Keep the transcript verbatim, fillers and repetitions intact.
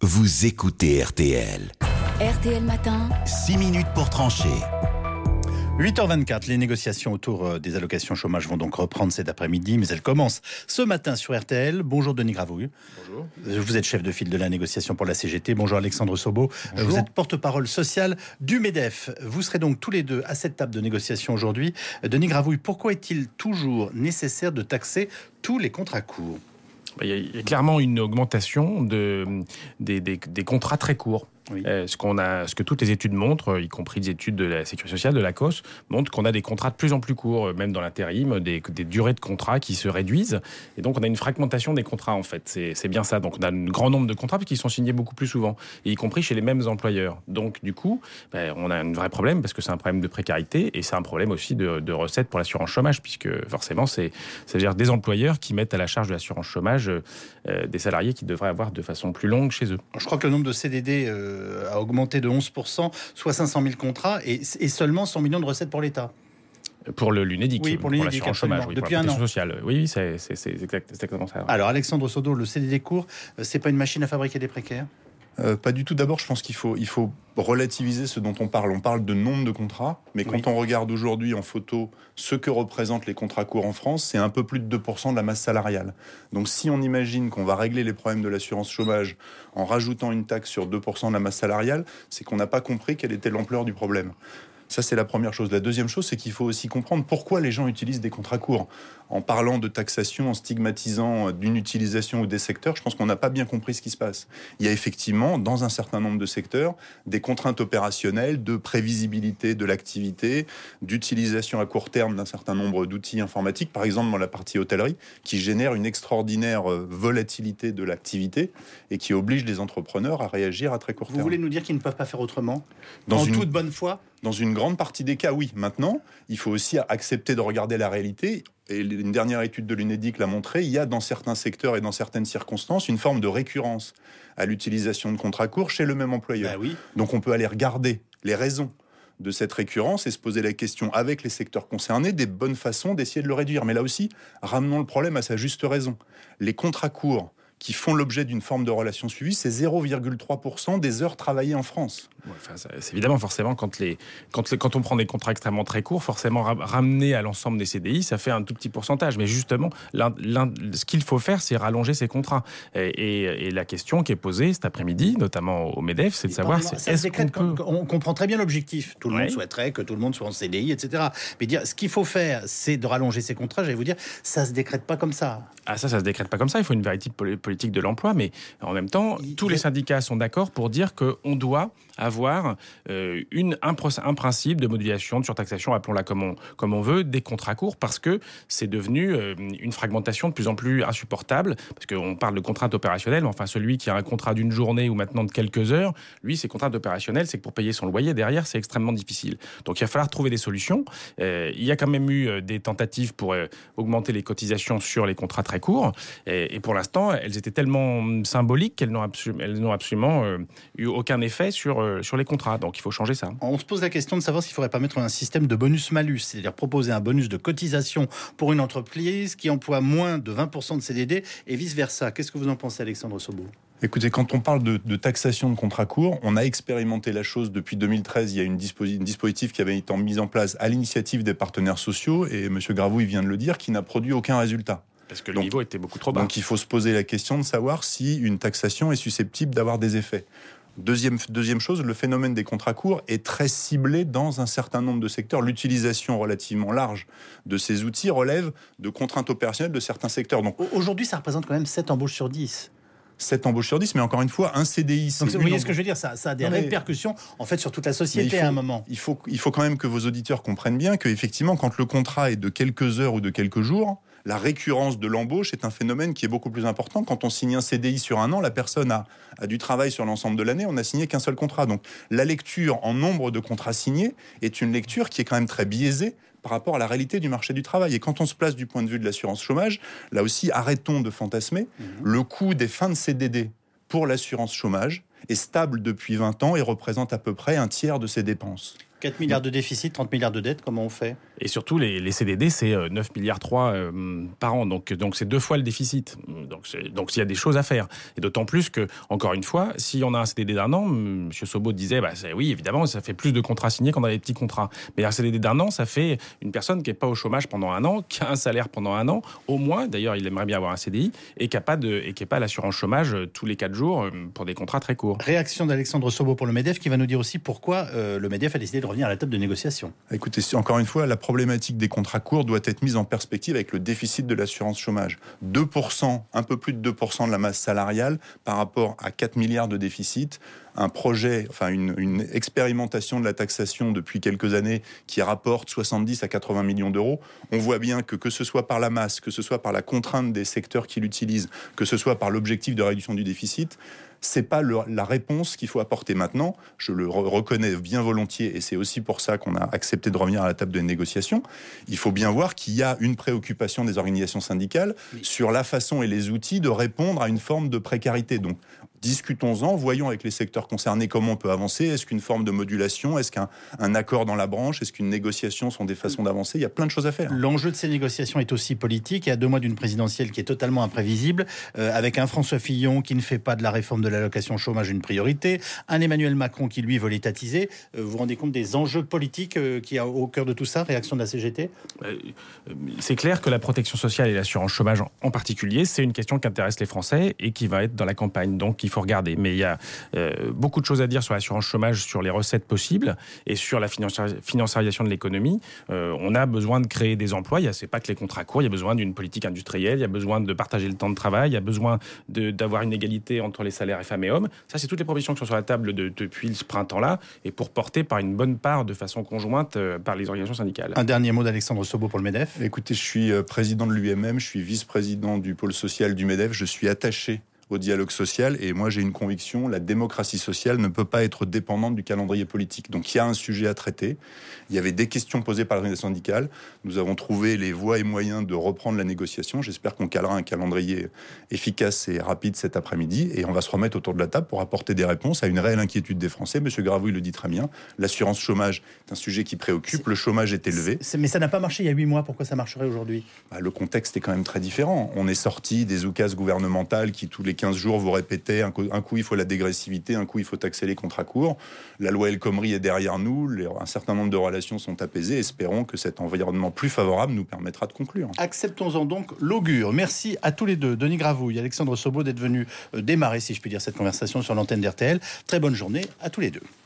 vous écoutez R T L. R T L Matin. six minutes pour trancher. huit heures vingt-quatre, les négociations autour des allocations chômage vont donc reprendre cet après-midi, mais elles commencent ce matin sur R T L. Bonjour Denis Gravouille. Bonjour. Vous êtes chef de file de la négociation pour la C G T. Bonjour Alexandre Sobo. Bonjour. Vous êtes porte-parole social du MEDEF. Vous serez donc tous les deux à cette table de négociation aujourd'hui. Denis Gravouille, pourquoi est-il toujours nécessaire de taxer tous les contrats courts ? Il y a clairement une augmentation de, des, des, des contrats très courts. Oui. Euh, ce, qu'on a, ce que toutes les études montrent, y compris des études de la Sécurité sociale, de l'A C O S, montrent qu'on a des contrats de plus en plus courts, même dans l'intérim, des, des durées de contrats qui se réduisent. Et donc, on a une fragmentation des contrats, en fait. C'est, c'est bien ça. Donc, on a un grand nombre de contrats qui sont signés beaucoup plus souvent, et y compris chez les mêmes employeurs. Donc, du coup, ben, on a un vrai problème parce que c'est un problème de précarité et c'est un problème aussi de, de recettes pour l'assurance chômage, puisque forcément, c'est, c'est-à-dire des employeurs qui mettent à la charge de l'assurance chômage euh, des salariés qui devraient avoir de façon plus longue chez eux. Je crois que le nombre de C D D euh, a augmenté de onze pour cent, soit cinq cent mille contrats et, et seulement cent millions de recettes pour l'État. Pour le l'Unédic, oui, pour, pour l'assurance chômage, oui, depuis pour la un an. Sociale. Oui, c'est, c'est, c'est, exact, c'est exactement ça. Alors Alexandre Sodo, le C D D court, c'est pas une machine à fabriquer des précaires ? Euh, pas du tout. D'abord, je pense qu'il faut, il faut relativiser ce dont on parle. On parle de nombre de contrats, mais quand oui. on regarde aujourd'hui en photo ce que représentent les contrats courts en France, c'est un peu plus de deux pour cent de la masse salariale. Donc si on imagine qu'on va régler les problèmes de l'assurance chômage en rajoutant une taxe sur deux pour cent de la masse salariale, c'est qu'on n'a pas compris quelle était l'ampleur du problème. Ça, c'est la première chose. La deuxième chose, c'est qu'il faut aussi comprendre pourquoi les gens utilisent des contrats courts. En parlant de taxation, en stigmatisant d'une utilisation ou des secteurs, je pense qu'on n'a pas bien compris ce qui se passe. Il y a effectivement, dans un certain nombre de secteurs, des contraintes opérationnelles, de prévisibilité de l'activité, d'utilisation à court terme d'un certain nombre d'outils informatiques, par exemple dans la partie hôtellerie, qui génère une extraordinaire volatilité de l'activité et qui oblige les entrepreneurs à réagir à très court terme. Vous voulez nous dire qu'ils ne peuvent pas faire autrement ? Dans en une... toute bonne foi ? Dans une grande partie des cas, oui. Maintenant, il faut aussi accepter de regarder la réalité. Et une dernière étude de l'Unédic l'a montré, il y a dans certains secteurs et dans certaines circonstances une forme de récurrence à l'utilisation de contrats courts chez le même employeur. Ben oui. Donc on peut aller regarder les raisons de cette récurrence et se poser la question avec les secteurs concernés des bonnes façons d'essayer de le réduire. Mais là aussi, ramenons le problème à sa juste raison. Les contrats courts qui font l'objet d'une forme de relation suivie, c'est zéro virgule trois pour cent des heures travaillées en France. Ouais, enfin, c'est évidemment, forcément, quand, les, quand, les, quand on prend des contrats extrêmement très courts, forcément, ramener à l'ensemble des C D I, ça fait un tout petit pourcentage. Mais justement, l'un, l'un, ce qu'il faut faire, c'est rallonger ces contrats. Et, et, et la question qui est posée cet après-midi, notamment au MEDEF, c'est de savoir si, est-ce qu'on peut... On comprend très bien l'objectif. Tout le ouais. monde souhaiterait que tout le monde soit en C D I, et cetera. Mais dire, ce qu'il faut faire, c'est de rallonger ces contrats. J'allais vous dire, ça se décrète pas comme ça. Ah, ça, ça se décrète pas comme ça. Il faut une véritable politique de l'emploi. Mais en même temps, Il... tous les syndicats sont d'accord pour dire qu'on doit avoir euh, une, un, un principe de modulation, de surtaxation, appelons-la comme on, comme on veut, des contrats courts, parce que c'est devenu euh, une fragmentation de plus en plus insupportable, parce qu'on parle de contraintes opérationnelles, mais enfin celui qui a un contrat d'une journée ou maintenant de quelques heures, lui, ses contraintes opérationnelles, c'est que pour payer son loyer, derrière, c'est extrêmement difficile. Donc il va falloir trouver des solutions. Euh, il y a quand même eu des tentatives pour euh, augmenter les cotisations sur les contrats très courts, et, et pour l'instant, elles étaient tellement symboliques qu'elles n'ont, absolu- elles n'ont absolument euh, eu aucun effet sur euh, sur les contrats, donc il faut changer ça. On se pose la question de savoir s'il ne faudrait pas mettre un système de bonus-malus, c'est-à-dire proposer un bonus de cotisation pour une entreprise qui emploie moins de vingt pour cent de C D D et vice-versa. Qu'est-ce que vous en pensez, Alexandre Sobo ? Écoutez, quand on parle de, de taxation de contrats courts, on a expérimenté la chose depuis deux mille treize. Il y a une disposi- un dispositif qui avait été mis en place à l'initiative des partenaires sociaux, et M. Gravouille vient de le dire, qui n'a produit aucun résultat. Parce que le donc, niveau était beaucoup trop bas. Donc il faut se poser la question de savoir si une taxation est susceptible d'avoir des effets. Deuxième, deuxième chose, le phénomène des contrats courts est très ciblé dans un certain nombre de secteurs. L'utilisation relativement large de ces outils relève de contraintes opérationnelles de certains secteurs. Donc, aujourd'hui, ça représente quand même sept embauches sur dix. sept embauches sur dix, mais encore une fois, un C D I... C'est Donc, vous voyez ce que je veux dire, ça, ça a des non, répercussions en fait sur toute la société faut, à un moment. Il faut, il faut quand même que vos auditeurs comprennent bien qu'effectivement, quand le contrat est de quelques heures ou de quelques jours, la récurrence de l'embauche est un phénomène qui est beaucoup plus important. Quand on signe un C D I sur un an, la personne a, a du travail sur l'ensemble de l'année, on n'a signé qu'un seul contrat. Donc la lecture en nombre de contrats signés est une lecture qui est quand même très biaisée par rapport à la réalité du marché du travail. Et quand on se place du point de vue de l'assurance chômage, là aussi, arrêtons de fantasmer. Mmh. Le coût des fins de C D D pour l'assurance chômage est stable depuis vingt ans et représente à peu près un tiers de ses dépenses. quatre milliards de déficit, trente milliards de dettes, comment on fait ? Et surtout, les, les C D D, c'est neuf virgule trois milliards euh, par an. Donc, donc c'est deux fois le déficit. Donc, c'est, donc il y a des choses à faire. Et d'autant plus que, encore une fois, si on a un C D D d'un an, M. Sobo disait, bah, c'est, oui, évidemment, ça fait plus de contrats signés qu'on a les petits contrats. Mais un C D D d'un an, ça fait une personne qui n'est pas au chômage pendant un an, qui a un salaire pendant un an, au moins, d'ailleurs, il aimerait bien avoir un C D I, et qui n'a pas, de, et qui est pas à l'assurance chômage tous les quatre jours pour des contrats très courts. Réaction d'Alexandre Sobo pour le MEDEF, qui va nous dire aussi pourquoi euh, le MEDEF a décidé de revenir à la table de négociation. Écoutez, encore une fois, la problématique des contrats courts doit être mise en perspective avec le déficit de l'assurance chômage. deux pour cent, un peu plus de deux pour cent de la masse salariale par rapport à quatre milliards de déficit. Un projet, enfin une, une expérimentation de la taxation depuis quelques années qui rapporte soixante-dix à quatre-vingts millions d'euros. On voit bien que que ce soit par la masse, que ce soit par la contrainte des secteurs qui l'utilisent, que ce soit par l'objectif de réduction du déficit, c'est pas le, la réponse qu'il faut apporter maintenant. Je le re- reconnais bien volontiers et c'est aussi pour ça qu'on a accepté de revenir à la table de négociation. Il faut bien voir qu'il y a une préoccupation des organisations syndicales oui. sur la façon et les outils de répondre à une forme de précarité. Donc, discutons-en, voyons avec les secteurs concernés comment on peut avancer. Est-ce qu'une forme de modulation, est-ce qu'un un accord dans la branche, est-ce qu'une négociation sont des façons d'avancer ? Il y a plein de choses à faire. L'enjeu de ces négociations est aussi politique. Il y a deux mois d'une présidentielle qui est totalement imprévisible, euh, avec un François Fillon qui ne fait pas de la réforme de l'allocation chômage une priorité, un Emmanuel Macron qui, lui, veut l'étatiser. Euh, vous vous rendez compte des enjeux politiques euh, qu'il y a au cœur de tout ça ? Réaction de la C G T ? euh, C'est clair que la protection sociale et l'assurance chômage en particulier, c'est une question qui intéresse les Français et qui va être dans la campagne. Donc, il faut regarder. Mais il y a euh, beaucoup de choses à dire sur l'assurance chômage, sur les recettes possibles et sur la financiarisation de l'économie. Euh, on a besoin de créer des emplois. Il y a, c'est pas que les contrats courts. Il y a besoin d'une politique industrielle. Il y a besoin de partager le temps de travail. Il y a besoin de, d'avoir une égalité entre les salaires et femmes et hommes. Ça, c'est toutes les propositions qui sont sur la table de, depuis ce printemps-là et pour porter par une bonne part de façon conjointe euh, par les organisations syndicales. Un dernier mot d'Alexandre Sobo pour le MEDEF. Écoutez, je suis président de l'U M M, je suis vice-président du pôle social du MEDEF. Je suis attaché au dialogue social et moi j'ai une conviction, la démocratie sociale ne peut pas être dépendante du calendrier politique. Donc il y a un sujet à traiter, il y avait des questions posées par l'organisation syndicale, nous avons trouvé les voies et moyens de reprendre la négociation, j'espère qu'on calera un calendrier efficace et rapide cet après-midi et on va se remettre autour de la table pour apporter des réponses à une réelle inquiétude des Français. Monsieur Gravouille le dit très bien, l'assurance chômage est un sujet qui préoccupe, le chômage est élevé. C'est, mais ça n'a pas marché il y a huit mois, pourquoi ça marcherait aujourd'hui ? Bah, le contexte est quand même très différent, on est sorti des oukases gouvernementales qui tous les quinze jours vous répétez un coup, un coup il faut la dégressivité, un coup il faut taxer les contrats courts. La loi El Khomri est derrière nous, les, un certain nombre de relations sont apaisées. Espérons que cet environnement plus favorable nous permettra de conclure. Acceptons-en donc l'augure. Merci à tous les deux, Denis Gravouille, Alexandre Sobo, d'être venus démarrer, si je puis dire, cette conversation sur l'antenne d'R T L. Très bonne journée à tous les deux.